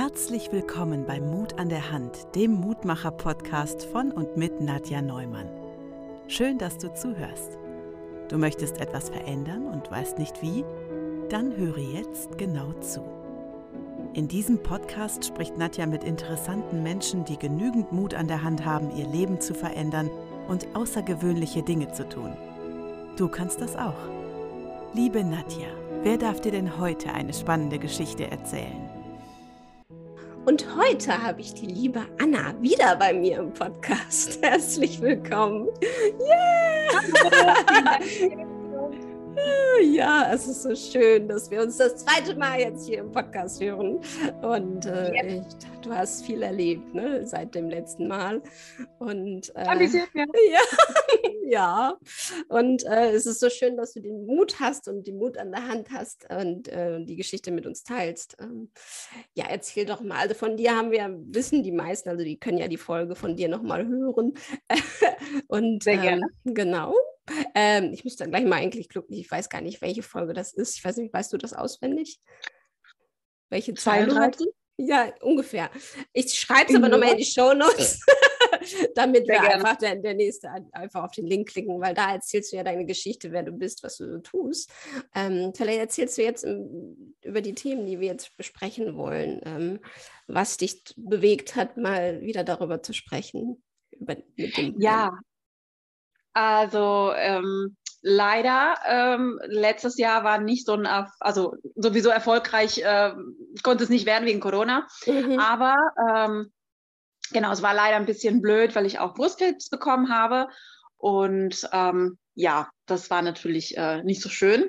Herzlich willkommen bei Mut an der Hand, dem Mutmacher-Podcast von und mit Nadja Neumann. Schön, dass du zuhörst. Du möchtest etwas verändern und weißt nicht wie? Dann höre jetzt genau zu. In diesem Podcast spricht Nadja mit interessanten Menschen, die genügend Mut an der Hand haben, ihr Leben zu verändern und außergewöhnliche Dinge zu tun. Du kannst das auch. Liebe Nadja, wer darf dir denn heute eine spannende Geschichte erzählen? Und heute habe ich die liebe Anna wieder bei mir im Podcast. Herzlich willkommen. Yeah! Ja, es ist so schön, dass wir uns das zweite Mal jetzt hier im Podcast hören. Und du hast viel erlebt, ne, seit dem letzten Mal. Und ja. Und es ist so schön, dass du den Mut hast und den Mut an der Hand hast und die Geschichte mit uns teilst. Ja, erzähl doch mal. Also von dir wissen die meisten, also die können ja die Folge von dir nochmal hören. Und sehr gerne. Genau. Ich müsste gleich mal eigentlich gucken, ich weiß gar nicht, welche Folge das ist. Ich weiß nicht, weißt du das auswendig? Welche Zahl du hast? Ja, ungefähr. Ich schreibe es aber nochmal in die Shownotes, damit wir einfach der Nächste einfach auf den Link klicken, weil da erzählst du ja deine Geschichte, wer du bist, was du so tust. Vielleicht erzählst du jetzt über die Themen, die wir jetzt besprechen wollen, was dich bewegt hat, mal wieder darüber zu sprechen. Ja. Also leider, letztes Jahr war nicht so also sowieso erfolgreich, konnte es nicht werden wegen Corona, aber genau, es war leider ein bisschen blöd, weil ich auch Brustkrebs bekommen habe und ja, das war natürlich nicht so schön.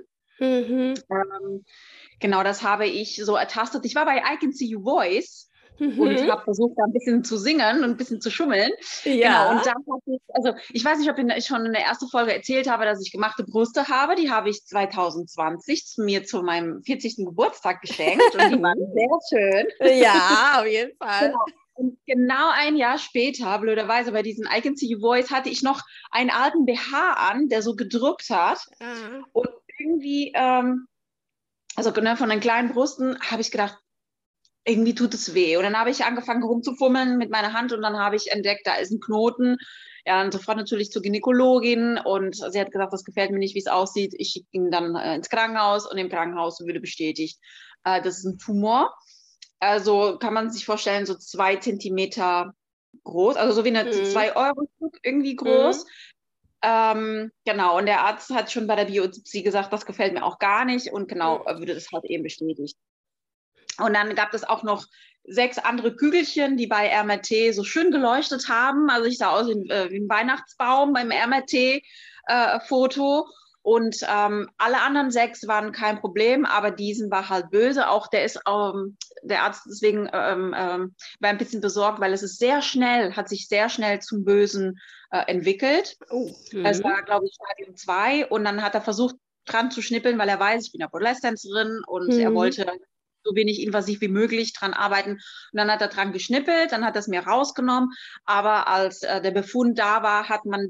Genau, das habe ich so ertastet. Ich war bei I Can See You Voice. Und habe versucht, da ein bisschen zu singen und ein bisschen zu schummeln. Ja. Genau, und dann ich weiß nicht, ob ich schon in der ersten Folge erzählt habe, dass ich gemachte Brüste habe. Die habe ich 2020 mir zu meinem 40. Geburtstag geschenkt und die waren sehr schön. Ja, auf jeden Fall. Genau. Und genau ein Jahr später, blöderweise bei diesem I Can See You Voice, hatte ich noch einen alten BH an, der so gedrückt hat. Und irgendwie, von den kleinen Brüsten habe ich gedacht, irgendwie tut es weh. Und dann habe ich angefangen rumzufummeln mit meiner Hand und dann habe ich entdeckt, da ist ein Knoten. Ja, und sofort natürlich zur Gynäkologin und sie hat gesagt, das gefällt mir nicht, wie es aussieht. Ich ging dann ins Krankenhaus und im Krankenhaus wurde bestätigt, das ist ein Tumor. Also kann man sich vorstellen, so 2 Zentimeter groß, also so wie eine 2-Euro-Stück irgendwie groß. Genau, und der Arzt hat schon bei der Biopsie gesagt, das gefällt mir auch gar nicht und genau, wurde das halt eben bestätigt. Und dann gab es auch noch 6 andere Kügelchen, die bei MRT so schön geleuchtet haben. Also ich sah aus wie ein Weihnachtsbaum beim MRT-Foto. Und alle anderen 6 waren kein Problem, aber diesen war halt böse. Auch der Arzt deswegen war ein bisschen besorgt, weil hat sich sehr schnell zum Bösen entwickelt. Es war, glaube ich, Stadium 2. Und dann hat er versucht, dran zu schnippeln, weil er weiß, ich bin ja Burlesque-Tänzerin und er wollte so wenig invasiv wie möglich dran arbeiten. Und dann hat er dran geschnippelt, dann hat er es mir rausgenommen. Aber als der Befund da war, hat man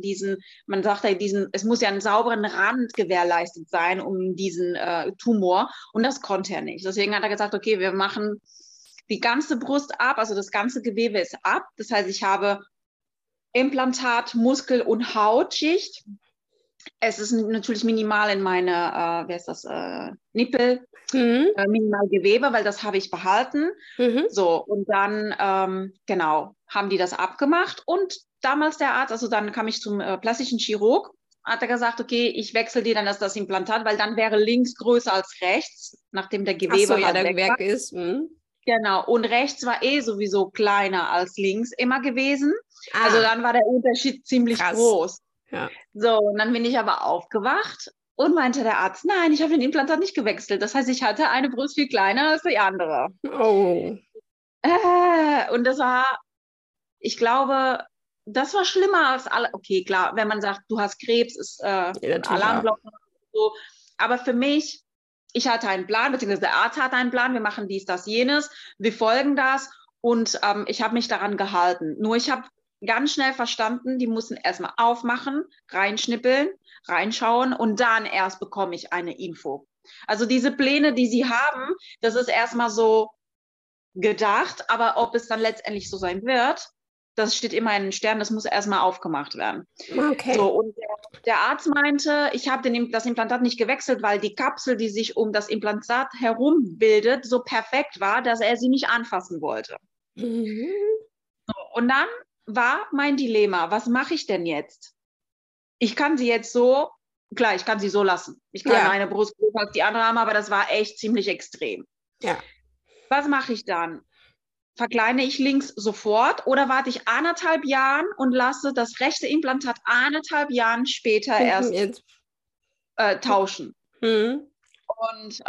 es muss ja einen sauberen Rand gewährleistet sein um diesen Tumor. Und das konnte er nicht. Deswegen hat er gesagt, okay, wir machen die ganze Brust ab, also das ganze Gewebe ist ab. Das heißt, ich habe Implantat, Muskel- und Hautschicht. Es ist natürlich minimal in meine, Nippel, minimal Gewebe, weil das habe ich behalten. So, und dann, haben die das abgemacht. Und damals der Arzt, also dann kam ich zum plastischen Chirurg, hat er gesagt, okay, ich wechsle dir dann das Implantat, weil dann wäre links größer als rechts, nachdem der Gewebe weg ist. Genau, und rechts war sowieso kleiner als links immer gewesen. Also dann war der Unterschied ziemlich groß. Ja. So, und dann bin ich aber aufgewacht und meinte der Arzt, nein, ich habe den Implantat nicht gewechselt. Das heißt, ich hatte eine Brust viel kleiner als die andere. Oh. Und das war, ich glaube, das war schlimmer als alle. Okay, klar, wenn man sagt, du hast Krebs, ist ein Alarmglocken und so. Aber für mich, ich hatte einen Plan, beziehungsweise der Arzt hatte einen Plan, wir machen dies, das, jenes, wir folgen das und ich habe mich daran gehalten. Nur ich habe ganz schnell verstanden, die mussten erstmal aufmachen, reinschnippeln, reinschauen und dann erst bekomme ich eine Info. Also diese Pläne, die sie haben, das ist erstmal so, gedacht, aber ob es dann letztendlich so sein wird, das steht immer in den Sternen, das muss erstmal aufgemacht werden. Okay. So, und der Arzt meinte, ich habe das Implantat nicht gewechselt, weil die Kapsel, die sich um das Implantat herum bildet, so perfekt war, dass er sie nicht anfassen wollte. Mhm. So, und dann war mein Dilemma, was mache ich denn jetzt? Ich kann sie jetzt so, klar, ich kann sie so lassen. Ich kann eine Brust größer als die andere haben, aber das war echt ziemlich extrem. Ja. Was mache ich dann? Verkleine ich links sofort oder warte ich 1,5 Jahren und lasse das rechte Implantat 1,5 Jahren später erst tauschen? Mhm. Und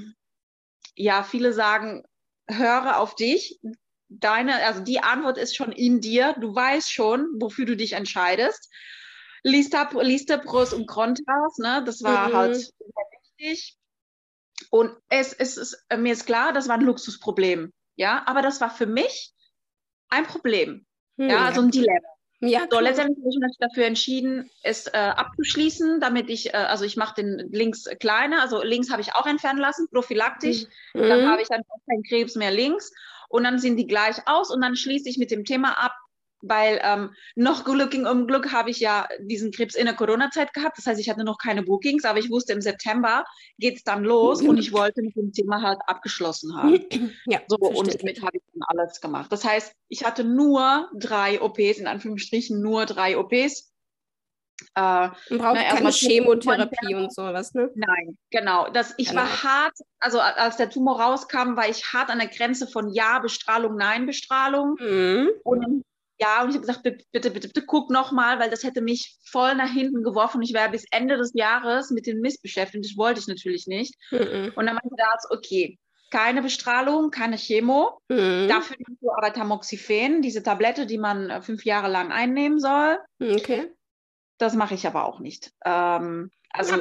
ja, viele sagen, höre auf dich. Also die Antwort ist schon in dir. Du weißt schon, wofür du dich entscheidest. Liest da Pros und Kontras, ne? Das war halt sehr wichtig. Und mir ist klar, das war ein Luxusproblem. Ja, aber das war für mich ein Problem. Ja, also ein Dilemma. Ja, so, letztendlich habe ich mich dafür entschieden, es abzuschließen, damit also ich mache den links kleiner, also links habe ich auch entfernen lassen, prophylaktisch. Dann habe ich dann auch keinen Krebs mehr links und dann sehen die gleich aus und dann schließe ich mit dem Thema ab, weil noch im Glück habe ich ja diesen Krebs in der Corona-Zeit gehabt. Das heißt, ich hatte noch keine Bookings, aber ich wusste, im September geht es dann los und ich wollte mit dem Thema halt abgeschlossen haben. Ja, so, und damit habe ich dann alles gemacht. Das heißt, ich hatte nur 3 OPs, in Anführungsstrichen nur 3 OPs. Man braucht keine Chemotherapie und sowas, ne? Nein, genau. Ich war hart, also als der Tumor rauskam, war ich hart an der Grenze von Ja, Bestrahlung, Nein, Bestrahlung. Und ich habe gesagt, bitte guck nochmal, weil das hätte mich voll nach hinten geworfen. Ich wäre bis Ende des Jahres mit dem Mist beschäftigt. Das wollte ich natürlich nicht. Und dann meinte der Arzt, okay, keine Bestrahlung, keine Chemo. Dafür nimmst du aber Tamoxifen, diese Tablette, die man 5 Jahre lang einnehmen soll. Okay. Das mache ich aber auch nicht. Also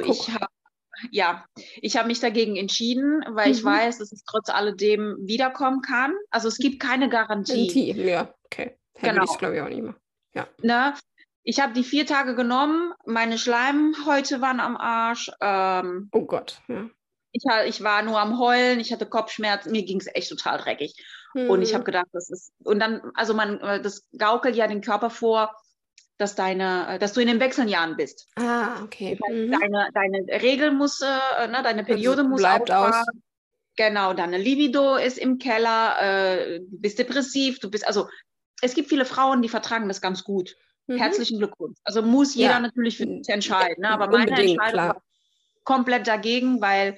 ich habe mich dagegen entschieden, weil ich weiß, dass es trotz alledem wiederkommen kann. Also es gibt keine Garantie. Ja, okay. Genau. Ich glaube ich auch nicht mehr. Ja. Ne? Ich habe die 4 Tage genommen, meine Schleimhäute waren am Arsch. Oh Gott, ja. Ich war nur am Heulen, ich hatte Kopfschmerzen, mir ging es echt total dreckig. Und ich habe gedacht, und dann, also das gaukelt ja den Körper vor, dass du in den Wechseljahren bist. Ah, okay. Deine Regel muss, deine Periode muss bleibt aus. Genau, deine Libido ist im Keller, du bist depressiv, also es gibt viele Frauen, die vertragen das ganz gut. Herzlichen Glückwunsch. Also muss jeder natürlich für sich entscheiden. Ne? Aber meine Entscheidung war komplett dagegen, weil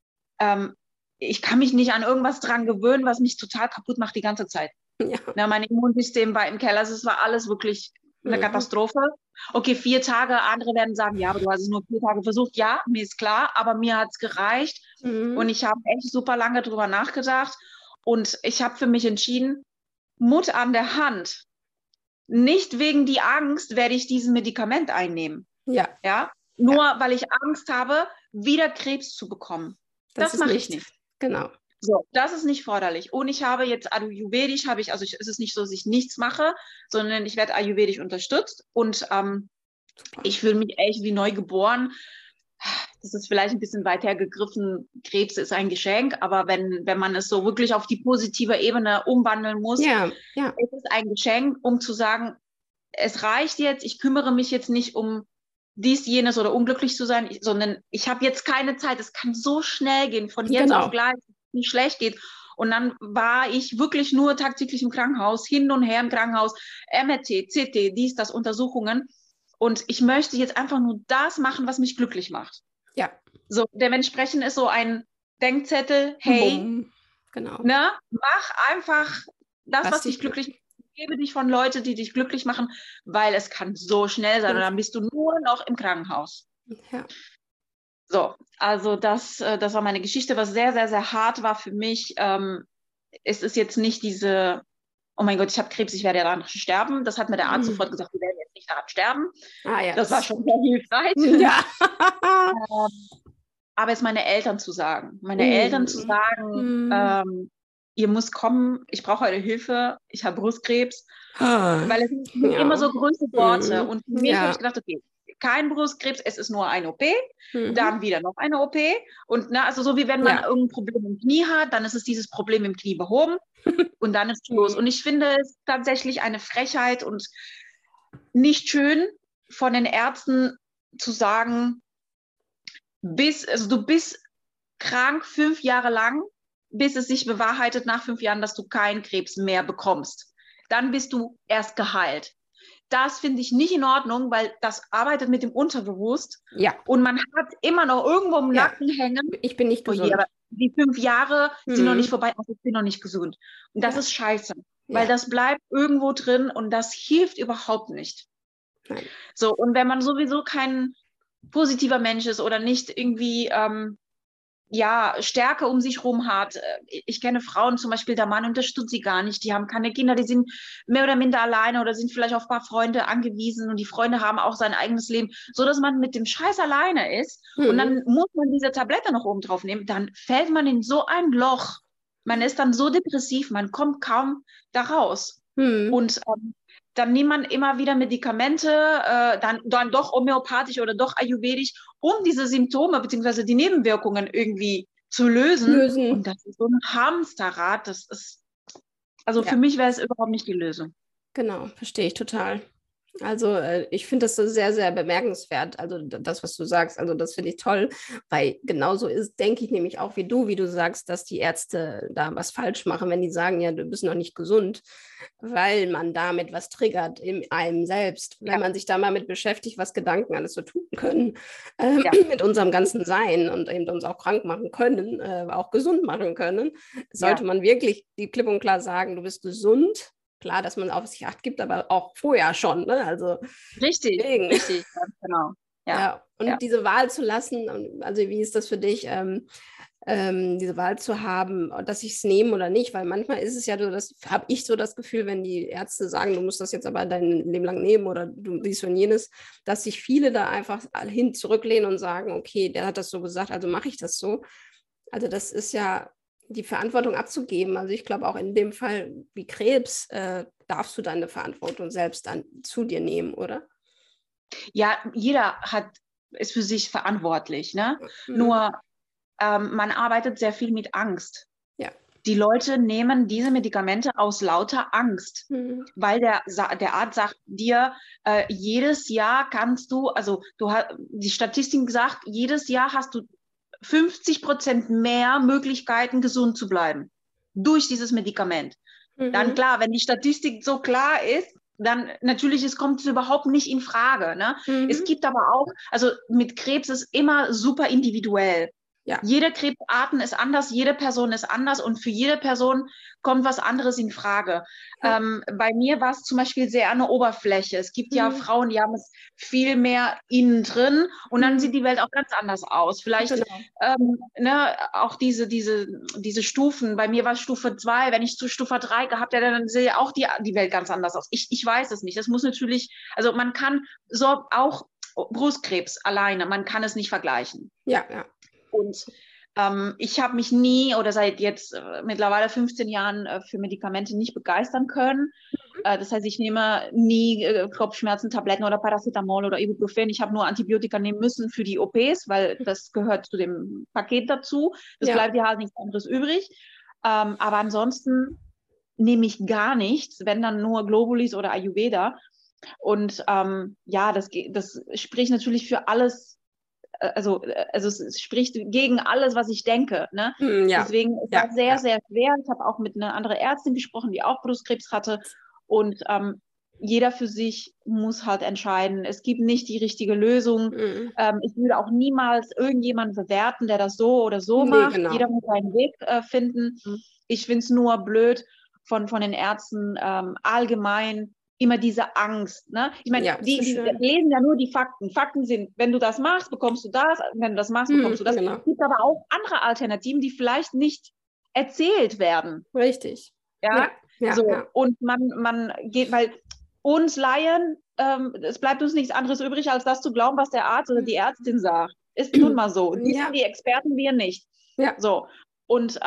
ich kann mich nicht an irgendwas dran gewöhnen, was mich total kaputt macht die ganze Zeit. Ja. Na, mein Immunsystem war im Keller, also es war alles wirklich eine Katastrophe. Okay, 4 Tage, andere werden sagen, ja, aber du hast es nur 4 Tage versucht. Ja, mir ist klar, aber mir hat es gereicht. Und ich habe echt super lange drüber nachgedacht. Und ich habe für mich entschieden, Mut an der Hand. Nicht wegen die Angst werde ich dieses Medikament einnehmen. Ja? Nur weil ich Angst habe, wieder Krebs zu bekommen. Das mache ich nicht. Genau. So, das ist nicht förderlich. Und ich habe jetzt Ayurvedisch, es ist nicht so, dass ich nichts mache, sondern ich werde Ayurvedisch unterstützt und ich fühle mich echt wie neu geboren. Das ist vielleicht ein bisschen weit hergegriffen. Krebs ist ein Geschenk, aber wenn man es so wirklich auf die positive Ebene umwandeln muss, ist es ein Geschenk, um zu sagen, es reicht jetzt, ich kümmere mich jetzt nicht um dies, jenes oder unglücklich zu sein, sondern ich habe jetzt keine Zeit. Es kann so schnell gehen, von jetzt auf gleich, nicht schlecht geht. Und dann war ich wirklich nur tagtäglich im Krankenhaus, hin und her im Krankenhaus, MRT, CT, dies, das, Untersuchungen. Und ich möchte jetzt einfach nur das machen, was mich glücklich macht. Ja. So, dementsprechend ist so ein Denkzettel, hey, ne, mach einfach das, was dich glücklich macht. Gebe dich von Leuten, die dich glücklich machen, weil es kann so schnell sein und dann bist du nur noch im Krankenhaus. Ja. So, also das war meine Geschichte, was sehr, sehr, sehr hart war für mich. Es ist jetzt nicht diese, oh mein Gott, ich habe Krebs, ich werde daran sterben. Das hat mir der Arzt sofort gesagt, wir werden jetzt nicht daran sterben. Das war schon sehr hilfreich. Ja. Aber es meine Eltern zu sagen. Ihr müsst kommen, ich brauche eure Hilfe, ich habe Brustkrebs. Weil es sind immer so große Worte. Und für mich habe ich gedacht, okay, kein Brustkrebs, es ist nur eine OP, dann wieder noch eine OP. Und also so wie wenn man irgendein Problem im Knie hat, dann ist es dieses Problem im Knie behoben und dann ist Schluss. Und ich finde es tatsächlich eine Frechheit und nicht schön von den Ärzten zu sagen, du bist krank 5 Jahre lang, bis es sich bewahrheitet nach 5 Jahren, dass du keinen Krebs mehr bekommst. Dann bist du erst geheilt. Das finde ich nicht in Ordnung, weil das arbeitet mit dem Unterbewusst. Ja. Und man hat immer noch irgendwo im Nacken hängen. Ich bin nicht gesund. Aber die 5 Jahre sind noch nicht vorbei, also ich bin noch nicht gesund. Und das ist scheiße, weil das bleibt irgendwo drin und das hilft überhaupt nicht. Nein. So, und wenn man sowieso kein positiver Mensch ist oder nicht irgendwie Stärke um sich rum hat. Ich kenne Frauen zum Beispiel, der Mann unterstützt sie gar nicht, die haben keine Kinder, die sind mehr oder minder alleine oder sind vielleicht auf ein paar Freunde angewiesen und die Freunde haben auch sein eigenes Leben, so dass man mit dem Scheiß alleine ist und dann muss man diese Tablette noch oben drauf nehmen, dann fällt man in so ein Loch, man ist dann so depressiv, man kommt kaum da raus und dann nimmt man immer wieder Medikamente, dann doch homöopathisch oder doch ayurvedisch, um diese Symptome bzw. die Nebenwirkungen irgendwie zu lösen. Und das ist so ein Hamsterrad, das ist, also für mich wäre es überhaupt nicht die Lösung. Genau, verstehe ich total. Also ich finde das so sehr, sehr bemerkenswert, also das, was du sagst, also das finde ich toll, weil genauso ist, denke ich nämlich auch wie du sagst, dass die Ärzte da was falsch machen, wenn die sagen, ja, du bist noch nicht gesund, weil man damit was triggert in einem selbst, wenn man sich da mal mit beschäftigt, was Gedanken alles so tun können, mit unserem ganzen Sein und eben uns auch krank machen können, auch gesund machen können, sollte man wirklich klipp und klar sagen, du bist gesund. Klar, dass man auf sich Acht gibt, aber auch vorher schon, ne? Also richtig, ganz genau. Und diese Wahl zu lassen, also wie ist das für dich, diese Wahl zu haben, dass ich es nehme oder nicht, weil manchmal ist es ja so, das habe ich so das Gefühl, wenn die Ärzte sagen, du musst das jetzt aber dein Leben lang nehmen oder du dies und jenes, dass sich viele da einfach zurücklehnen und sagen, okay, der hat das so gesagt, also mache ich das so. Also das ist ja die Verantwortung abzugeben. Also ich glaube auch in dem Fall wie Krebs darfst du deine Verantwortung selbst dann zu dir nehmen, oder? Ja, jeder ist für sich verantwortlich, ne? Nur man arbeitet sehr viel mit Angst. Ja. Die Leute nehmen diese Medikamente aus lauter Angst, weil der Arzt sagt dir, jedes Jahr kannst du, also die Statistik sagt, jedes Jahr hast du 50% mehr Möglichkeiten, gesund zu bleiben durch dieses Medikament. Dann klar, wenn die Statistik so klar ist, dann natürlich, kommt es überhaupt nicht in Frage. Ne? Es gibt aber auch, also mit Krebs ist immer super individuell. Ja. Jede Krebsarten ist anders, jede Person ist anders und für jede Person kommt was anderes in Frage. Ja. Bei mir war es zum Beispiel sehr an der Oberfläche. Es gibt ja Frauen, die haben es viel mehr innen drin und dann sieht die Welt auch ganz anders aus. Vielleicht auch diese Stufen. Bei mir war es Stufe 2. Wenn ich zu Stufe 3 gehabt hätte, dann sehe auch die Welt ganz anders aus. Ich weiß es nicht. Das muss natürlich, also man kann so auch Brustkrebs alleine, man kann es nicht vergleichen. Ja, ja. Und ich habe mich nie oder seit jetzt mittlerweile 15 Jahren für Medikamente nicht begeistern können. Das heißt, ich nehme nie Kopfschmerzen-Tabletten oder Paracetamol oder Ibuprofen. Ich habe nur Antibiotika nehmen müssen für die OPs, weil das gehört zu dem Paket dazu. Das bleibt ja halt nichts anderes übrig. Aber ansonsten nehme ich gar nichts, wenn dann nur Globulis oder Ayurveda. Und das spricht natürlich für alles. Also es spricht gegen alles, was ich denke. Ne? Deswegen ist das sehr, sehr schwer. Ich habe auch mit einer anderen Ärztin gesprochen, die auch Brustkrebs hatte. Und jeder für sich muss halt entscheiden. Es gibt nicht die richtige Lösung. Ich würde auch niemals irgendjemanden bewerten, der das so oder so macht. Genau. Jeder muss seinen Weg finden. Ich finde es nur blöd von den Ärzten allgemein, immer diese Angst. Ne? Ich meine, die lesen ja nur die Fakten. Fakten sind, wenn du das machst, bekommst du das. Wenn du das machst, bekommst du das. Genau. Es gibt aber auch andere Alternativen, die vielleicht nicht erzählt werden. Richtig. Ja. Und man geht, weil uns Laien, es bleibt uns nichts anderes übrig, als das zu glauben, was der Arzt oder die Ärztin sagt. Ist nun mal so. Die sind die Experten, wir nicht. Ja. So. Und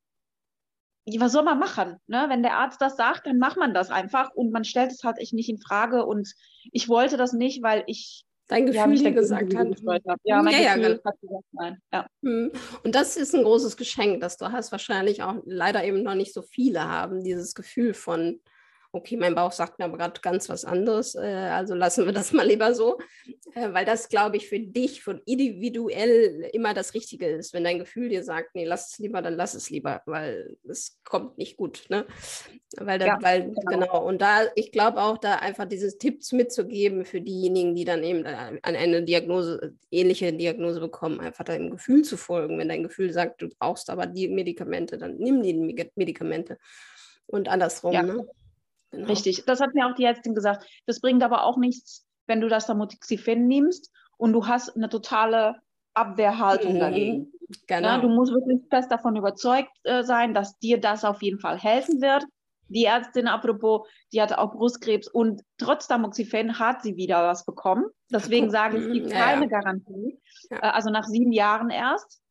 was soll man machen? Ne? Wenn der Arzt das sagt, dann macht man das einfach und man stellt es halt echt nicht in Frage und ich wollte das nicht, weil ich dein Gefühl dir gesagt hat. Ja, mein ja, Gefühl genau. hat gesagt nein. Ja. Und das ist ein großes Geschenk, das du hast. Wahrscheinlich auch leider eben noch nicht so viele haben, dieses Gefühl von, okay, mein Bauch sagt mir aber gerade ganz was anderes, also lassen wir das mal lieber so, weil das, glaube ich, für dich von individuell immer das Richtige ist. Wenn dein Gefühl dir sagt, nee, lass es lieber, dann lass es lieber, weil es kommt nicht gut, ne? Genau. Und da, ich glaube auch, da einfach diese Tipps mitzugeben für diejenigen, die dann eben an eine ähnliche Diagnose bekommen, einfach deinem Gefühl zu folgen. Wenn dein Gefühl sagt, du brauchst aber die Medikamente, dann nimm die Medikamente und andersrum, Ja. ne? Genau. Richtig, das hat mir auch die Ärztin gesagt. Das bringt aber auch nichts, wenn du das Tamoxifen nimmst und du hast eine totale Abwehrhaltung dagegen. Genau. Ja, du musst wirklich fest davon überzeugt sein, dass dir das auf jeden Fall helfen wird. Die Ärztin, apropos, die hatte auch Brustkrebs und trotz Tamoxifen hat sie wieder was bekommen. Deswegen sage ich, es gibt keine Garantie. Ja. Also nach 7 Jahren erst.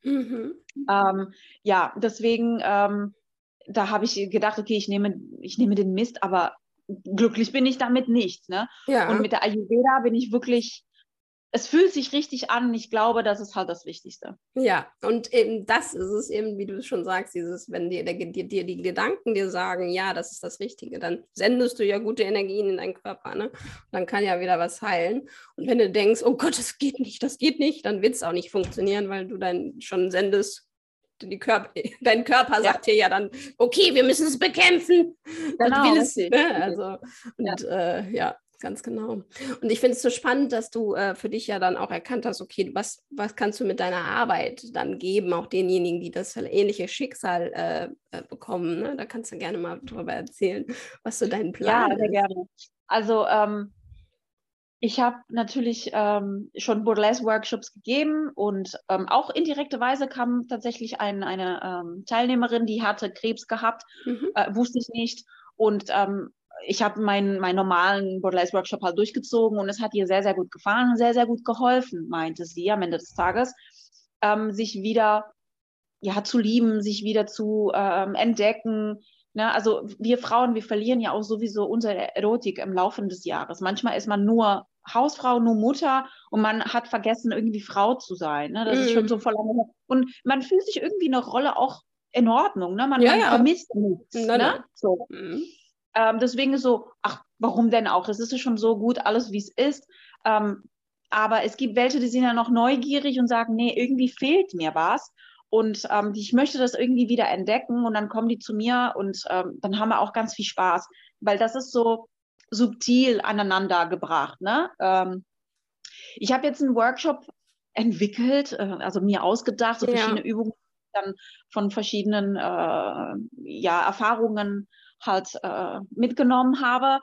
Deswegen da habe ich gedacht, okay, ich nehme den Mist, aber glücklich bin ich damit nicht. Ne? Ja. Und mit der Ayurveda bin ich wirklich, es fühlt sich richtig an. Ich glaube, das ist halt das Wichtigste. Ja, und eben das ist es eben, wie du schon sagst, wenn dir die Gedanken dir sagen, ja, das ist das Richtige, dann sendest du ja gute Energien in deinen Körper, ne? Und dann kann ja wieder was heilen. Und wenn du denkst, oh Gott, das geht nicht, dann wird es auch nicht funktionieren, weil du dann schon sendest, dein Körper sagt dir ja dann, okay, wir müssen es bekämpfen. Genau, das will es, ne? Also, und ganz genau. Und ich finde es so spannend, dass du für dich ja dann auch erkannt hast, okay, was kannst du mit deiner Arbeit dann geben, auch denjenigen, die das ähnliche Schicksal bekommen. Ne? Da kannst du gerne mal drüber erzählen, was so dein Plan ist. Ja, sehr gerne. Also ich habe natürlich schon Burlesque-Workshops gegeben und auch indirekte Weise kam tatsächlich eine Teilnehmerin, die hatte Krebs gehabt, wusste ich nicht. Und ich habe meinen normalen Burlesque-Workshop halt durchgezogen und es hat ihr sehr, sehr gut gefallen und sehr, sehr gut geholfen, meinte sie am Ende des Tages, sich wieder zu lieben, sich wieder zu entdecken. Ne? Also wir Frauen, wir verlieren ja auch sowieso unsere Erotik im Laufe des Jahres. Manchmal ist man nur Hausfrau, nur Mutter und man hat vergessen, irgendwie Frau zu sein. Ne? Das ist schon so voll lange. Und man fühlt sich irgendwie in der Rolle auch in Ordnung. Ne? Man vermisst nichts. Ne? So. Deswegen ist so, ach, warum denn auch? Es ist schon so gut, alles wie es ist. Aber es gibt welche, die sind ja noch neugierig und sagen, nee, irgendwie fehlt mir was. Und ich möchte das irgendwie wieder entdecken und dann kommen die zu mir und dann haben wir auch ganz viel Spaß, weil das ist so subtil aneinander gebracht. Ne? Ich habe jetzt einen Workshop entwickelt, also mir ausgedacht, so verschiedene Übungen, dann von verschiedenen Erfahrungen halt mitgenommen habe,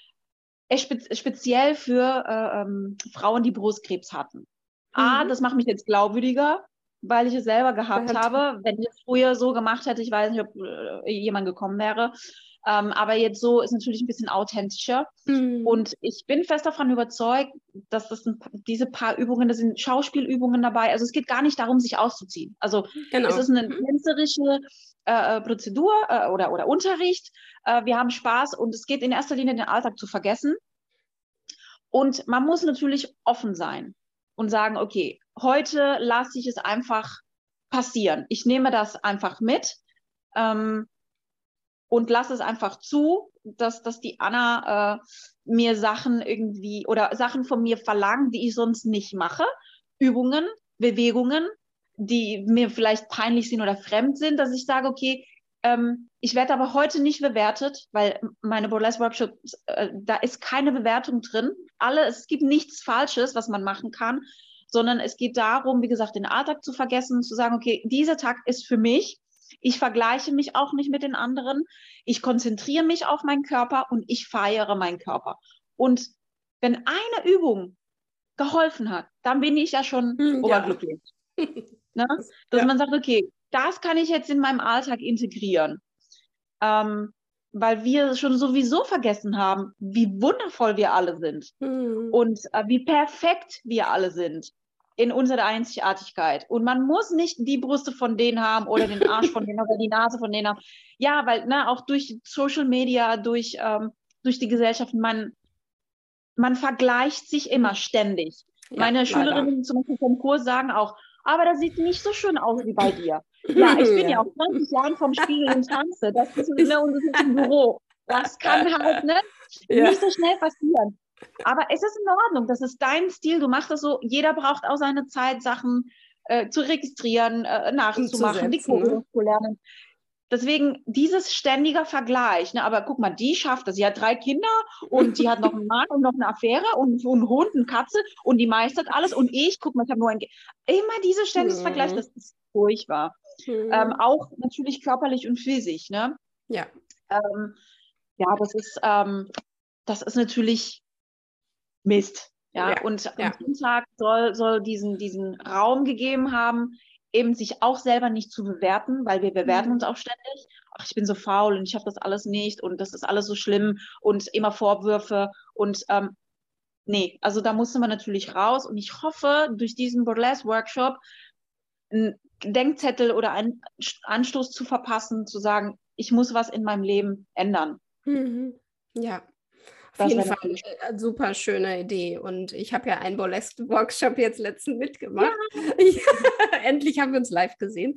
speziell für Frauen, die Brustkrebs hatten. Das macht mich jetzt glaubwürdiger, weil ich es selber gehabt habe. Wenn ich es früher so gemacht hätte, ich weiß nicht, ob jemand gekommen wäre. Aber jetzt so ist natürlich ein bisschen authentischer. Und ich bin fest davon überzeugt, dass diese paar Übungen, das sind Schauspielübungen dabei. Also es geht gar nicht darum, sich auszuziehen. Also es ist eine tänzerische Prozedur oder Unterricht. Wir haben Spaß und es geht in erster Linie, den Alltag zu vergessen. Und man muss natürlich offen sein und sagen, okay, heute lasse ich es einfach passieren. Ich nehme das einfach mit und lasse es einfach zu, dass die Anna mir Sachen irgendwie oder Sachen von mir verlangt, die ich sonst nicht mache. Übungen, Bewegungen, die mir vielleicht peinlich sind oder fremd sind, dass ich sage, okay, ich werde aber heute nicht bewertet, weil meine Burlesque-Workshops, da ist keine Bewertung drin. Es gibt nichts Falsches, was man machen kann, sondern es geht darum, wie gesagt, den Alltag zu vergessen, zu sagen, okay, dieser Tag ist für mich. Ich vergleiche mich auch nicht mit den anderen. Ich konzentriere mich auf meinen Körper und ich feiere meinen Körper. Und wenn eine Übung geholfen hat, dann bin ich ja schon oberglücklich. Ne? Dass man sagt, okay, das kann ich jetzt in meinem Alltag integrieren. Weil wir schon sowieso vergessen haben, wie wundervoll wir alle sind und wie perfekt wir alle sind in unserer Einzigartigkeit. Und man muss nicht die Brüste von denen haben oder den Arsch von denen oder die Nase von denen haben. Ja, weil auch durch Social Media, durch die Gesellschaft, man vergleicht sich immer ständig. Meine Schülerinnen zum Beispiel vom Kurs sagen auch, aber das sieht nicht so schön aus wie bei dir. Ja, ich bin ja auch 20 Jahre vom Spiegel und tanze. Das ist, ne, und das ist im Büro. Das kann halt nicht so schnell passieren. Aber es ist in Ordnung. Das ist dein Stil. Du machst das so. Jeder braucht auch seine Zeit, Sachen zu registrieren, nachzumachen, die Choreo zu lernen. Deswegen dieses ständiger Vergleich, ne? Aber guck mal, die schafft das. Sie hat 3 Kinder und die hat noch einen Mann und noch eine Affäre und einen Hund, eine Katze und die meistert alles. Und ich, guck mal, ich habe nur immer dieses ständiges Vergleich, das ist furchtbar. Auch natürlich körperlich und physisch, ne? Ja. Ja, das ist natürlich Mist. Ja, und am Tag soll diesen Raum gegeben haben, eben sich auch selber nicht zu bewerten, weil wir bewerten uns auch ständig. Ach, ich bin so faul und ich schaffe das alles nicht und das ist alles so schlimm und immer Vorwürfe und nee, also da musste man natürlich raus und ich hoffe, durch diesen Burlesque-Workshop einen Denkzettel oder einen Anstoß zu verpassen, zu sagen, ich muss was in meinem Leben ändern. Ja. Auf jeden Fall eine super schöne Idee. Und ich habe ja einen Burlesque-Workshop jetzt letztens mitgemacht. Ja. Endlich haben wir uns live gesehen.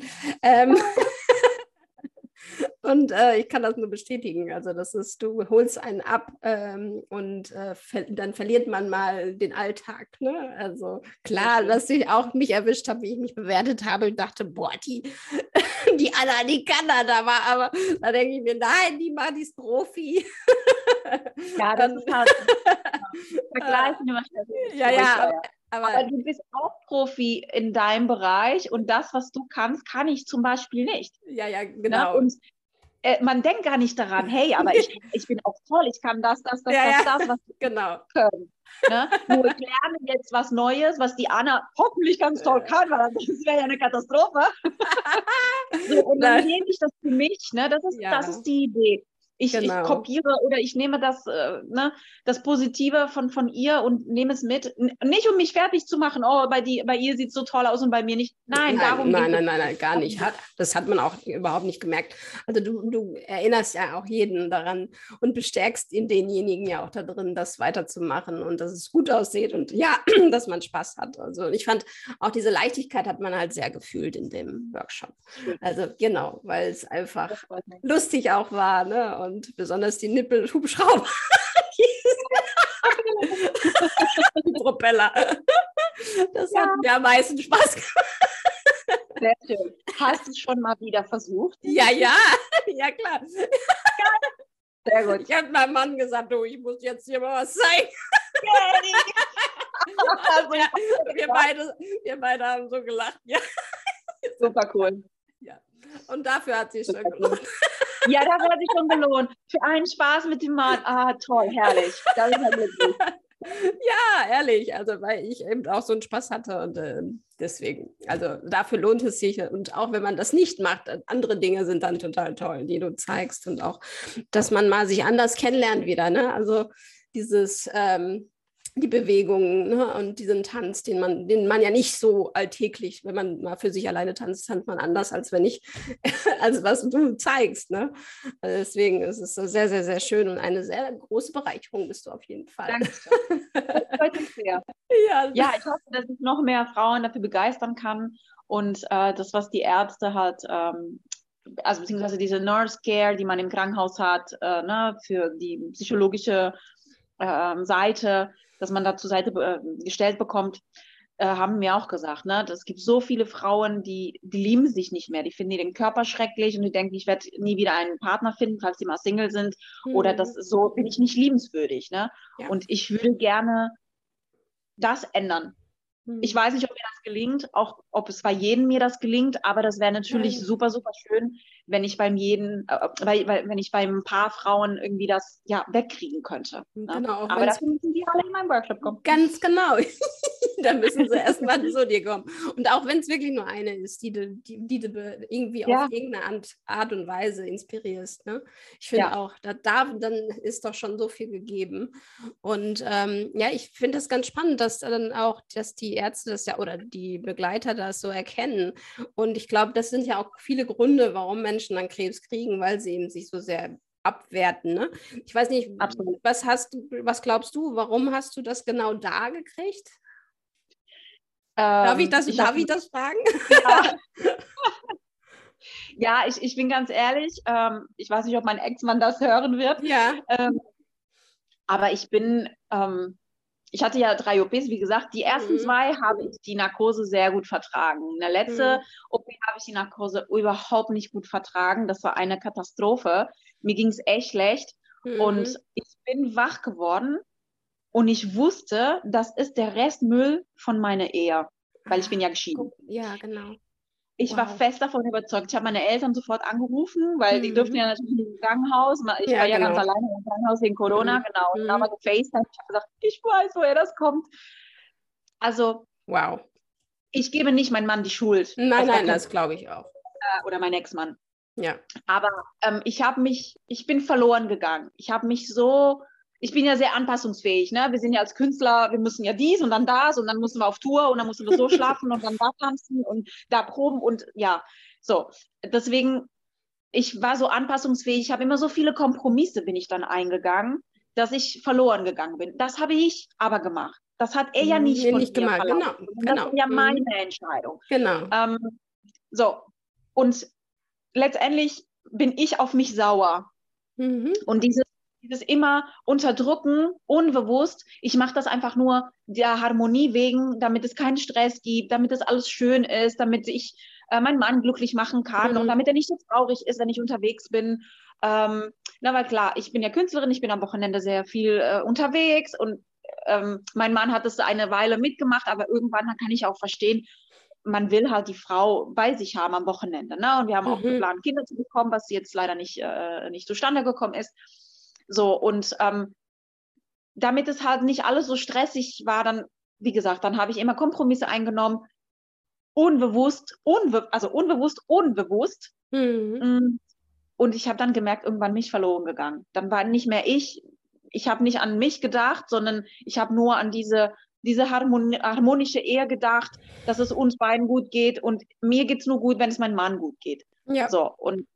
Und ich kann das nur bestätigen. Also das ist, du holst einen ab und dann verliert man mal den Alltag. Ne? Also klar, dass ich auch mich erwischt habe, wie ich mich bewertet habe und dachte, boah, die Anna, die kann da war. Aber da denke ich mir, nein, die ist Profi. Ja, das ist halt vergleichen immer ja. Aber du bist auch Profi in deinem Bereich und das, was du kannst, kann ich zum Beispiel nicht. Ja, genau. Ne? Und man denkt gar nicht daran, hey, aber ich bin auch toll, ich kann das, was genau. können. Ne? Nur ich lerne jetzt was Neues, was die Anna hoffentlich ganz toll kann, weil das wäre ja eine Katastrophe. So, und dann nehme ich das für mich, ne? Das ist die Idee. Ich kopiere oder ich nehme das Positive von ihr und nehme es mit. Nicht, um mich fertig zu machen, oh, bei ihr sieht es so toll aus und bei mir nicht. Nein, gar nicht. Das hat man auch überhaupt nicht gemerkt. Also du erinnerst ja auch jeden daran und bestärkst denjenigen ja auch da drin, das weiterzumachen und dass es gut aussieht und ja, dass man Spaß hat. Also ich fand auch diese Leichtigkeit hat man halt sehr gefühlt in dem Workshop. Also genau, weil es einfach lustig auch war, ne? Und besonders die Nippelhubschrauber. Die Propeller. Das hat mir am meisten Spaß gemacht. Sehr schön. Hast du es schon mal wieder versucht? Ja, klar. Sehr gut. Ich habe meinem Mann gesagt, du, ich muss jetzt hier mal was zeigen. Wir beide haben so gelacht. Ja. Super cool. Ja. Und dafür hat sie es schon gelohnt. Ja, da wurde ich schon belohnt. Für einen Spaß mit dem Mann. Ah, toll, herrlich. Das ist ja glücklich. Ja, ehrlich. Also, weil ich eben auch so einen Spaß hatte und deswegen, also dafür lohnt es sich. Und auch wenn man das nicht macht, andere Dinge sind dann total toll, die du zeigst und auch, dass man mal sich anders kennenlernt wieder. Ne? Also dieses die Bewegungen, ne? Und diesen Tanz, den man ja nicht so alltäglich, wenn man mal für sich alleine tanzt man anders, als wenn ich, als was du zeigst. Ne? Also deswegen ist es sehr, sehr, sehr schön und eine sehr große Bereicherung bist du auf jeden Fall. Danke. Das freut mich sehr. Ja, ich hoffe, dass ich noch mehr Frauen dafür begeistern kann und das, was die Ärzte halt, also beziehungsweise diese Nurse Care, die man im Krankenhaus hat, für die psychologische Seite, dass man da zur Seite gestellt bekommt, haben mir auch gesagt, ne? Es gibt so viele Frauen, die lieben sich nicht mehr, die finden den Körper schrecklich und die denken, ich werde nie wieder einen Partner finden, falls sie mal Single sind oder so bin ich nicht liebenswürdig. Ne? Ja. Und ich würde gerne das ändern. Ich weiß nicht, ob mir das gelingt, auch ob es bei jedem mir das gelingt, aber das wäre natürlich super, super schön, wenn ich wenn ich bei ein paar Frauen irgendwie das wegkriegen könnte. Ne? Genau, aber dafür müssen die alle in meinen Workshop kommen. Ganz genau. Dann müssen sie erstmal zu dir kommen. Und auch wenn es wirklich nur eine ist, die du irgendwie auf irgendeine Art und Weise inspirierst. Ne? Ich finde auch, dann ist doch schon so viel gegeben. Und ich finde das ganz spannend, dass dann auch, dass die Ärzte das oder die Begleiter das so erkennen. Und ich glaube, das sind ja auch viele Gründe, warum Menschen dann Krebs kriegen, weil sie eben sich so sehr abwerten. Ne? Ich weiß nicht, was glaubst du, warum hast du das genau da gekriegt? Darf ich das fragen? Ja. Ja, ich bin ganz ehrlich, ich weiß nicht, ob mein Ex-Mann das hören wird, Ja. Aber ich hatte ja 3 OPs, wie gesagt, die ersten 2 habe ich die Narkose sehr gut vertragen. In der letzten OP habe ich die Narkose überhaupt nicht gut vertragen. Das war eine Katastrophe. Mir ging es echt schlecht und ich bin wach geworden und ich wusste, das ist der Restmüll von meiner Ehe, weil ich bin ja geschieden. Ja, genau. Ich war fest davon überzeugt. Ich habe meine Eltern sofort angerufen, weil die durften ja natürlich nicht ins Krankenhaus. Ich war ja ganz alleine im Krankenhaus wegen Corona, genau. Und dann haben wir gefacetimed. Ich habe gesagt, ich weiß, woher das kommt. Also, ich gebe nicht meinem Mann die Schuld. Nein, das glaube ich auch. Oder mein Ex-Mann. Ja. Aber ich bin verloren gegangen. Ich bin ja sehr anpassungsfähig, ne? Wir sind ja als Künstler, wir müssen ja dies und dann das und dann müssen wir auf Tour und dann müssen wir so schlafen und dann da tanzen und da proben und ja, so. Deswegen, ich war so anpassungsfähig, ich habe immer so viele Kompromisse bin ich dann eingegangen, dass ich verloren gegangen bin. Das habe ich aber gemacht. Das hat er ja nicht von mir gemacht. Genau. Das ist ja meine Entscheidung. Genau. So, und letztendlich bin ich auf mich sauer. Und dieses immer unterdrücken, unbewusst, ich mache das einfach nur der Harmonie wegen, damit es keinen Stress gibt, damit es alles schön ist, damit ich meinen Mann glücklich machen kann und damit er nicht so traurig ist, wenn ich unterwegs bin. Weil klar, ich bin ja Künstlerin, ich bin am Wochenende sehr viel unterwegs und mein Mann hat es eine Weile mitgemacht, aber irgendwann kann ich auch verstehen, man will halt die Frau bei sich haben am Wochenende. Ne? Und wir haben auch geplant, Kinder zu bekommen, was jetzt leider nicht zustande gekommen ist. So, und damit es halt nicht alles so stressig war, dann, wie gesagt, dann habe ich immer Kompromisse eingenommen, unbewusst. Und ich habe dann gemerkt, irgendwann bin ich verloren gegangen. Dann war nicht mehr ich habe nicht an mich gedacht, sondern ich habe nur an diese harmonische Ehe gedacht, dass es uns beiden gut geht und mir geht es nur gut, wenn es meinem Mann gut geht. Ja. So, und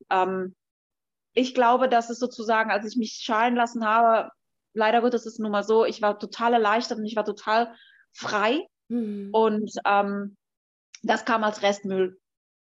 ich glaube, dass es sozusagen, als ich mich scheiden lassen habe, leider Gottes ist es nun mal so, ich war total erleichtert und ich war total frei. Und das kam als Restmüll.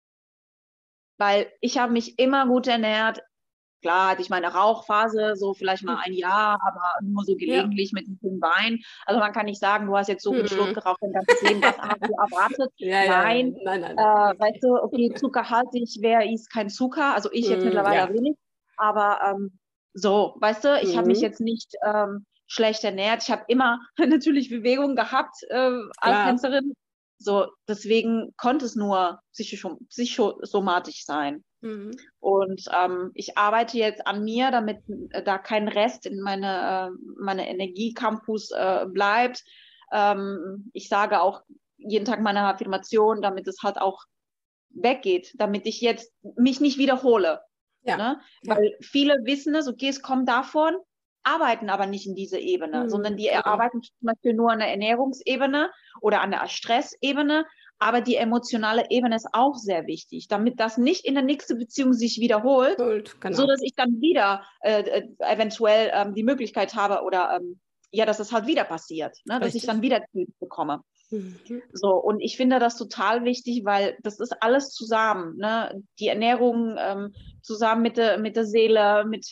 Weil ich habe mich immer gut ernährt. Klar hatte ich meine Rauchphase, so vielleicht mal ein Jahr, aber nur so gelegentlich mit einem dünnen Wein. Also man kann nicht sagen, du hast jetzt so viel Schlot geraucht dein ganzes Leben, was hast du erwartet? Nein. Weißt du, okay, zuckerhaltig, wer isst kein Zucker? Also ich jetzt mittlerweile wenig. Aber so, weißt du, ich habe mich jetzt nicht schlecht ernährt. Ich habe immer natürlich Bewegung gehabt als Tänzerin. So, deswegen konnte es nur psychosomatisch sein. Und ich arbeite jetzt an mir, damit da kein Rest in meine Energiecampus bleibt. Ich sage auch jeden Tag meine Affirmation, damit es halt auch weggeht, damit ich jetzt mich nicht wiederhole. Ja. Ne? Weil viele wissen es, okay, es kommt davon, arbeiten aber nicht in diese Ebene, sondern die arbeiten zum Beispiel nur an der Ernährungsebene oder an der Stressebene, aber die emotionale Ebene ist auch sehr wichtig, damit das nicht in der nächsten Beziehung sich wiederholt, so dass ich dann wieder eventuell die Möglichkeit habe oder dass es halt wieder passiert, ne? Dass ich dann wieder bekomme. So, und ich finde das total wichtig, weil das ist alles zusammen, ne? Die Ernährung zusammen mit der Seele, mit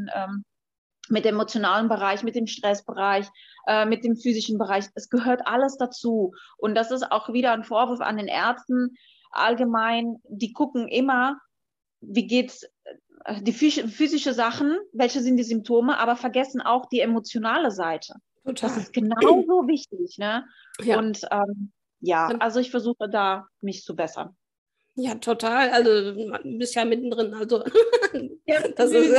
dem emotionalen Bereich, mit dem Stressbereich, mit dem physischen Bereich. Es gehört alles dazu. Und das ist auch wieder ein Vorwurf an den Ärzten allgemein. Die gucken immer, wie geht's, die physische Sachen, welche sind die Symptome, aber vergessen auch die emotionale Seite. Total. Das ist genauso wichtig. Ne? Ja. Und also ich versuche da, mich zu bessern. Ja, total. Also du bist ja mittendrin. Also ja, das ist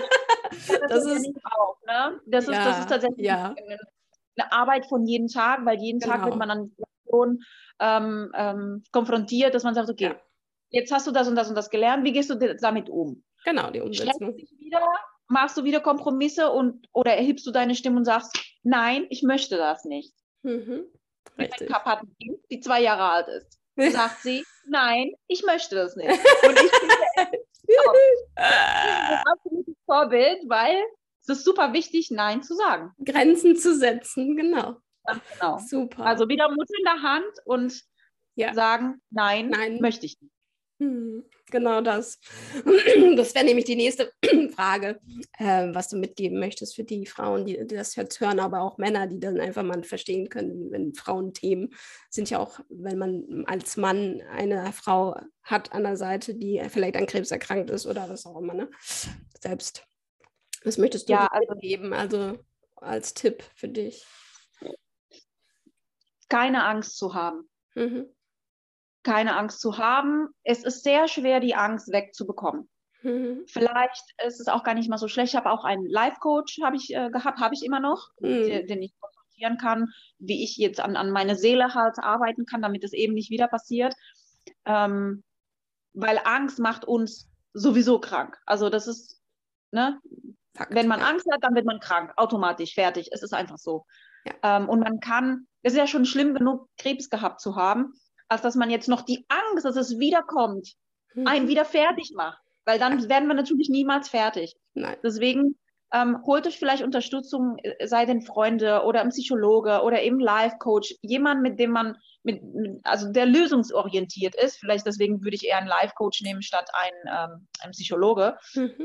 auch, ne? Das ist tatsächlich eine Arbeit von jedem Tag, weil jeden Tag wird man an Situationen konfrontiert, dass man sagt, okay, jetzt hast du das und das und das gelernt, wie gehst du damit um? Genau, die Umsetzung. Stresst dich wieder, machst du wieder Kompromisse oder erhebst du deine Stimme und sagst, nein, ich möchte das nicht. Richtig. Mein Papa hat ein Kind, die 2 Jahre alt ist. Sagt sie, nein, ich möchte das nicht. Und ich bin ein absolutes Vorbild, weil es ist super wichtig, Nein zu sagen. Grenzen zu setzen, genau. Ganz genau. Super. Also wieder Mut in der Hand und sagen, nein, möchte ich nicht. Genau das. Das wäre nämlich die nächste Frage, was du mitgeben möchtest für die Frauen, die das jetzt hören, aber auch Männer, die dann einfach mal verstehen können, wenn Frauenthemen sind ja auch, wenn man als Mann eine Frau hat an der Seite, die vielleicht an Krebs erkrankt ist oder was auch immer, ne? Selbst. Was möchtest du mitgeben, also als Tipp für dich? Keine Angst zu haben. Keine Angst zu haben. Es ist sehr schwer, die Angst wegzubekommen. Vielleicht ist es auch gar nicht mal so schlecht. Ich habe auch einen Life-Coach gehabt, habe ich immer noch, den ich konsultieren kann, wie ich jetzt an meine Seele halt arbeiten kann, damit es eben nicht wieder passiert. Weil Angst macht uns sowieso krank. Also das ist, ne? Fakt, wenn man Angst hat, dann wird man krank, automatisch, fertig. Es ist einfach so. Ja. Und es ist ja schon schlimm genug, Krebs gehabt zu haben, als dass man jetzt noch die Angst, dass es wiederkommt, einen wieder fertig macht. Weil dann werden wir natürlich niemals fertig. Nein. Deswegen holt euch vielleicht Unterstützung, sei denn Freunde oder ein Psychologe oder eben Life-Coach, jemand, mit dem man, also der lösungsorientiert ist. Vielleicht deswegen würde ich eher einen Life-Coach nehmen statt einen Psychologe.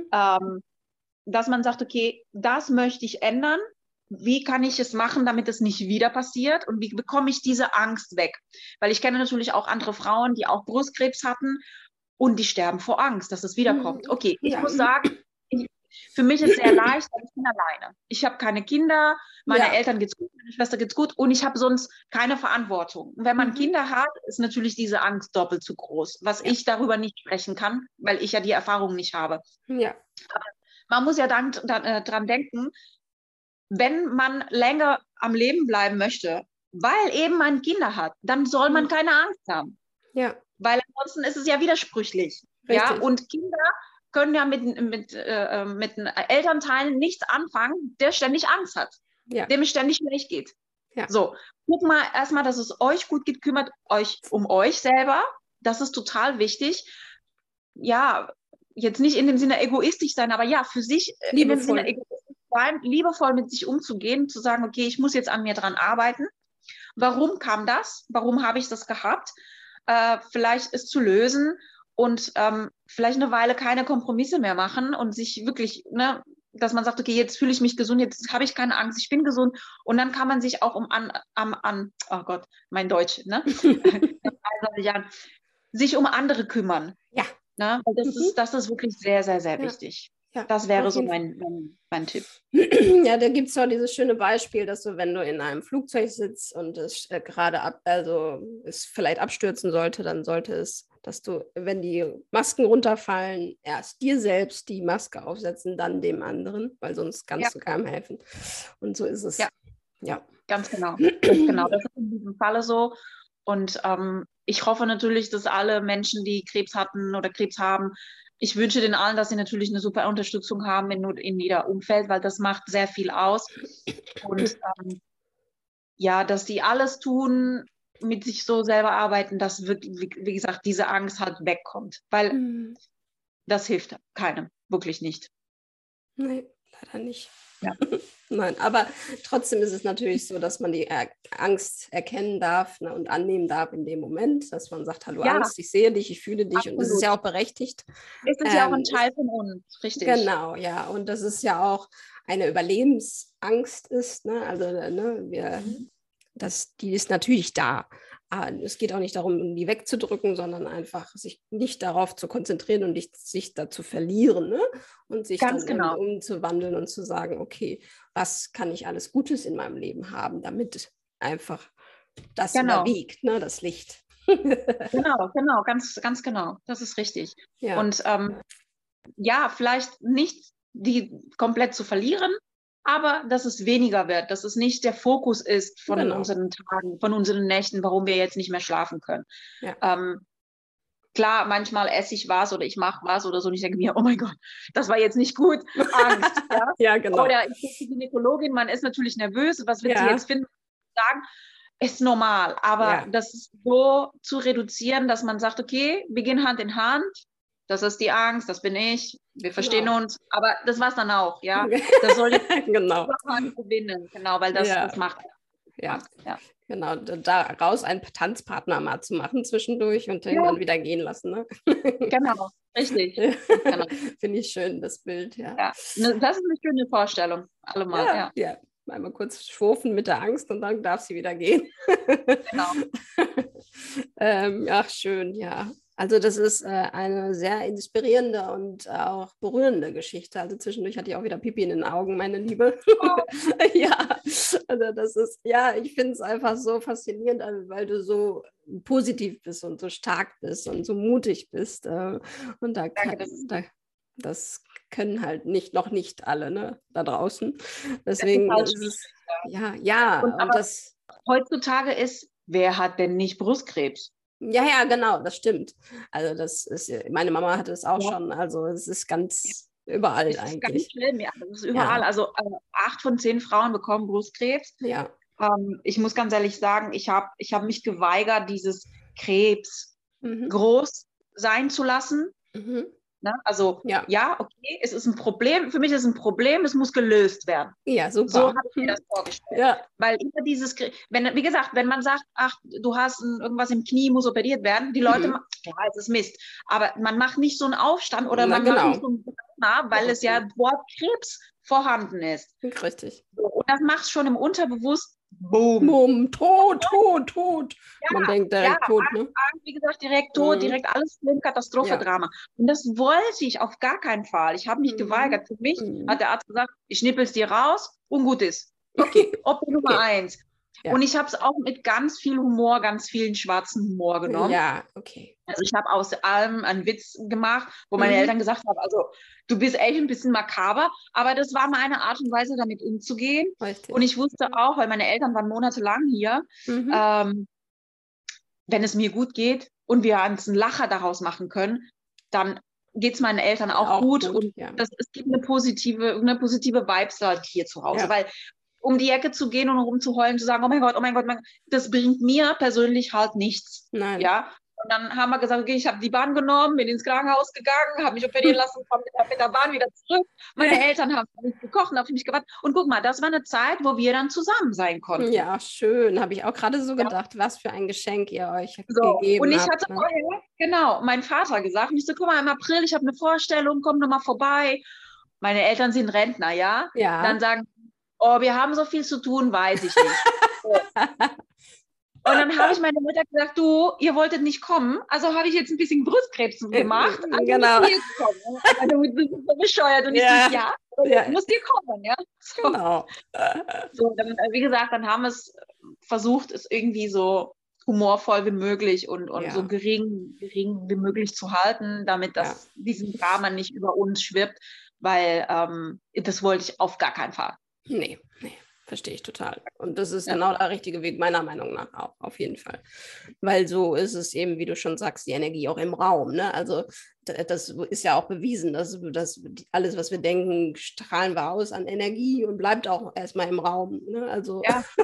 Dass man sagt, okay, das möchte ich ändern. Wie kann ich es machen, damit es nicht wieder passiert? Und wie bekomme ich diese Angst weg? Weil ich kenne natürlich auch andere Frauen, die auch Brustkrebs hatten und die sterben vor Angst, dass es wiederkommt. Okay, ich muss sagen, für mich ist es sehr leicht, weil ich bin alleine. Ich habe keine Kinder, meine Eltern geht's gut, meine Schwester geht's gut und ich habe sonst keine Verantwortung. Und wenn man Kinder hat, ist natürlich diese Angst doppelt so groß, was ich darüber nicht sprechen kann, weil ich ja die Erfahrung nicht habe. Ja. Man muss ja dann dran denken, wenn man länger am Leben bleiben möchte, weil eben man Kinder hat, dann soll man keine Angst haben. Ja. Weil ansonsten ist es ja widersprüchlich. Ja? Und Kinder können ja mit Elternteilen nichts anfangen, der ständig Angst hat, dem es ständig schlecht geht. Ja. So, guck mal erstmal, dass es euch gut geht, kümmert euch um euch selber. Das ist total wichtig. Ja, jetzt nicht in dem Sinne egoistisch sein, aber ja, für sich in dem Sinne egoistisch sein, liebevoll mit sich umzugehen, zu sagen, okay, ich muss jetzt an mir dran arbeiten. Warum kam das? Warum habe ich das gehabt? Vielleicht es zu lösen und vielleicht eine Weile keine Kompromisse mehr machen und sich wirklich, ne, dass man sagt, okay, jetzt fühle ich mich gesund, jetzt habe ich keine Angst, ich bin gesund und dann kann man sich auch oh Gott, mein Deutsch, ne? sich um andere kümmern. Ja. Ne? Das ist wirklich sehr, sehr, sehr wichtig. Ja, das wäre so mein Tipp. Ja, da gibt es auch dieses schöne Beispiel, dass du, wenn du in einem Flugzeug sitzt und es es vielleicht abstürzen sollte, dann sollte es, dass du, wenn die Masken runterfallen, erst dir selbst die Maske aufsetzen, dann dem anderen, weil sonst kannst du keinem helfen. Und so ist es. Ja. Ganz genau. Genau, das ist in diesem Falle so. Und ich hoffe natürlich, dass alle Menschen, die Krebs hatten oder Krebs haben, ich wünsche den allen, dass sie natürlich eine super Unterstützung haben in jeder Umfeld, weil das macht sehr viel aus. Und dass die alles tun, mit sich so selber arbeiten, dass wirklich, wie gesagt, diese Angst halt wegkommt. Weil das hilft keinem, wirklich nicht. Nee, leider nicht. Ja. Nein, aber trotzdem ist es natürlich so, dass man die Angst erkennen darf, ne, und annehmen darf in dem Moment, dass man sagt, hallo Angst, ich sehe dich, ich fühle dich. Absolut. Und das ist ja auch berechtigt. Es ist ja auch ein Teil von uns, richtig. Genau, ja, und das ist ja auch eine Überlebensangst ist, ne, also die ist natürlich da. Es geht auch nicht darum, die wegzudrücken, sondern einfach sich nicht darauf zu konzentrieren und sich da zu verlieren, ne? Und sich ganz dann genau umzuwandeln und zu sagen, okay, was kann ich alles Gutes in meinem Leben haben, damit einfach das überwiegt, ne? Das Licht. Genau, ganz genau. Das ist richtig. Ja. Und vielleicht nicht die komplett zu verlieren, aber dass es weniger wird, dass es nicht der Fokus ist von unseren Tagen, von unseren Nächten, warum wir jetzt nicht mehr schlafen können. Ja. Klar, manchmal esse ich was oder ich mache was oder so und ich denke mir, oh mein Gott, das war jetzt nicht gut, Angst. Ja? Ja, genau. Oder ich bin die Gynäkologin, man ist natürlich nervös, was wird sie jetzt finden? Sagen, ist normal, aber das ist so zu reduzieren, dass man sagt, okay, wir gehen Hand in Hand, das ist die Angst, das bin ich, wir verstehen uns, aber das war es dann auch, ja. Das soll jetzt gewinnen, genau, weil das macht. Ja. Genau, daraus einen Tanzpartner mal zu machen zwischendurch und den dann wieder gehen lassen. Ne? Genau, richtig. Genau. Finde ich schön, das Bild. Ja. Das ist eine schöne Vorstellung, allemal. Ja. Einmal kurz schwurfen mit der Angst und dann darf sie wieder gehen. Genau. Ach, schön, ja. Also das ist eine sehr inspirierende und auch berührende Geschichte. Also zwischendurch hatte ich auch wieder Pipi in den Augen, meine Liebe. Ja, also das ist, ich finde es einfach so faszinierend, weil du so positiv bist und so stark bist und so mutig bist. Und das können halt noch nicht alle, ne, da draußen. Deswegen ist es, und das heutzutage ist, wer hat denn nicht Brustkrebs? Ja, genau, das stimmt. Also das ist, meine Mama hatte es auch schon, also es ist ganz überall eigentlich. Das ist ganz schlimm, das ist überall. Also 8 von 10 Frauen bekommen Brustkrebs. Ja. Ich muss ganz ehrlich sagen, ich hab mich geweigert, dieses Krebs groß sein zu lassen. Ne? Also okay, es ist ein Problem, für mich ist es ein Problem, es muss gelöst werden. Ja, super. So habe ich mir das vorgestellt. Ja. Weil immer dieses, wie gesagt, wenn man sagt, ach, du hast irgendwas im Knie, muss operiert werden, die Leute, es ist Mist. Aber man macht nicht so einen Aufstand oder man macht nicht so einen Drama, weil es ja Wort Krebs vorhanden ist. Richtig. Und das macht es schon im Unterbewusst. Boom. Boom, tot. Ja, man denkt direkt tot, ne? Wie gesagt, direkt tot, direkt alles schlimm, Katastrophe-Drama. Und das wollte ich auf gar keinen Fall. Ich habe mich geweigert. Für mich hat der Arzt gesagt, ich schnippel es dir raus und gut ist. Okay, Nummer 1. Ja. Und ich habe es auch mit ganz viel Humor, ganz vielen schwarzen Humor genommen. Ja, okay. Also ich habe aus allem einen Witz gemacht, wo meine Eltern gesagt haben, also du bist echt ein bisschen makaber, aber das war meine Art und Weise, damit umzugehen. Richtig. Und ich wusste auch, weil meine Eltern waren monatelang hier, wenn es mir gut geht und wir uns einen Lacher daraus machen können, dann geht es meinen Eltern auch gut. Und es gibt eine positive Vibes halt hier zu Hause, weil um die Ecke zu gehen und rumzuheulen, zu sagen, oh mein Gott, das bringt mir persönlich halt nichts. Nein. Ja? Und dann haben wir gesagt, okay, ich habe die Bahn genommen, bin ins Krankenhaus gegangen, habe mich operieren lassen, komme mit der Bahn wieder zurück. Meine Eltern haben nicht gekocht und auf mich gewartet. Und guck mal, das war eine Zeit, wo wir dann zusammen sein konnten. Ja, schön. Habe ich auch gerade so gedacht, was für ein Geschenk ihr euch gegeben und ich hatte vorher, mein Vater gesagt, ich so, guck mal, im April, ich habe eine Vorstellung, komm doch mal vorbei. Meine Eltern sind Rentner, ja? Dann sagen, oh, wir haben so viel zu tun, weiß ich nicht. Und dann habe ich meine Mutter gesagt, du, ihr wolltet nicht kommen, also habe ich jetzt ein bisschen Brustkrebs gemacht. Also genau. Musst ihr kommen. Also, du bist so bescheuert. Und ich so, musst ihr kommen, ja. So. Genau. So, dann, wie gesagt, dann haben wir es versucht, es irgendwie so humorvoll wie möglich und so gering wie möglich zu halten, damit das diesen Drama nicht über uns schwirbt, weil das wollte ich auf gar keinen Fall. Nee. Verstehe ich total. Und das ist genau der richtige Weg, meiner Meinung nach auch, auf jeden Fall. Weil so ist es eben, wie du schon sagst, die Energie auch im Raum. Ne? Also das ist ja auch bewiesen, dass alles, was wir denken, strahlen wir aus an Energie und bleibt auch erstmal im Raum. Ne? Also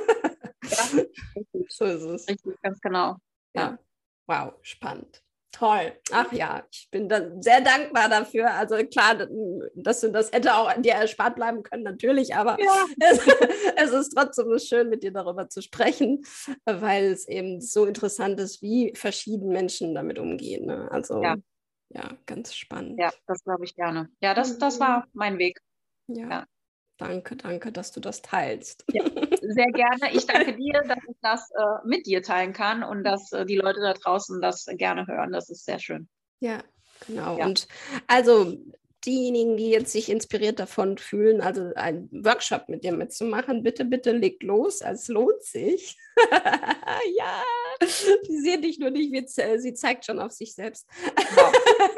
so ist es. Richtig, ganz genau. Ja. Wow, spannend. Toll. Ach ja, ich bin dann sehr dankbar dafür. Also klar, das hätte auch an dir erspart bleiben können, natürlich, aber es ist trotzdem schön, mit dir darüber zu sprechen, weil es eben so interessant ist, wie verschieden Menschen damit umgehen. Ne? Also ganz spannend. Ja, das glaube ich gerne. Ja, das war mein Weg. Ja. Danke, dass du das teilst. Ja, sehr gerne. Ich danke dir, dass ich das mit dir teilen kann und dass die Leute da draußen das gerne hören. Das ist sehr schön. Ja, genau. Ja. Und also diejenigen, die jetzt sich inspiriert davon fühlen, also einen Workshop mit dir mitzumachen, bitte leg los. Es lohnt sich. Ja, sie sehen dich nur nicht, sie zeigt schon auf sich selbst. Genau.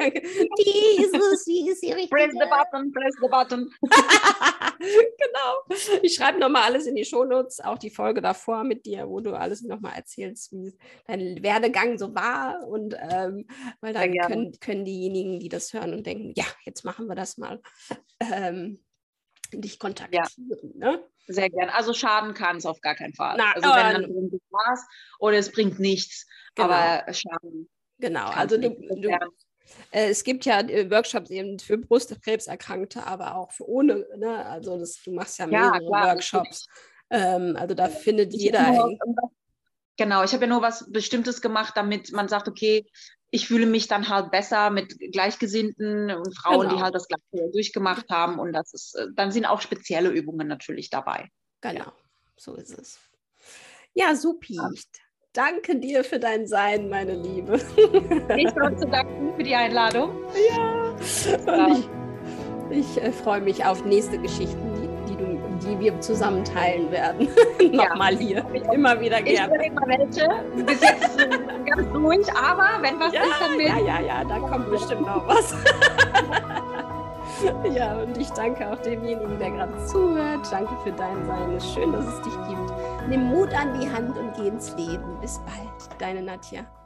Sie ist die richtige. Press the button. Genau. Ich schreibe nochmal alles in die Shownotes, auch die Folge davor mit dir, wo du alles nochmal erzählst, wie dein Werdegang so war. Und weil dann können diejenigen, die das hören und denken, ja, jetzt machen wir das mal, dich kontaktieren. Ja. Ne? Sehr gerne. Also schaden kann es auf gar keinen Fall. Also wenn dann irgendwie Spaß oder es bringt nichts, aber schaden. Genau, also es gibt ja Workshops eben für Brustkrebserkrankte, aber auch für ohne, ne? Also du machst ja mehrere Workshops. Also da findet jeder eigentlich. Genau, ich habe ja nur was Bestimmtes gemacht, damit man sagt, okay, ich fühle mich dann halt besser mit Gleichgesinnten und Frauen, die halt das Gleiche durchgemacht haben. Und das ist, dann sind auch spezielle Übungen natürlich dabei. Genau, so ist es. Ja, supi. Danke dir für dein Sein, meine Liebe. Ich habe zu danken für die Einladung. Ja, und ich freue mich auf nächste Geschichten, die wir zusammen teilen werden. Nochmal hier. Immer wieder gerne. Ich immer welche. Bis jetzt ganz ruhig, aber wenn was ist, dann will Ja, da kommt bestimmt noch was. Ja, und ich danke auch demjenigen, der gerade zuhört. Danke für dein Sein. Es ist schön, dass es dich gibt. Nimm Mut an die Hand und geh ins Leben. Bis bald. Deine Nadja.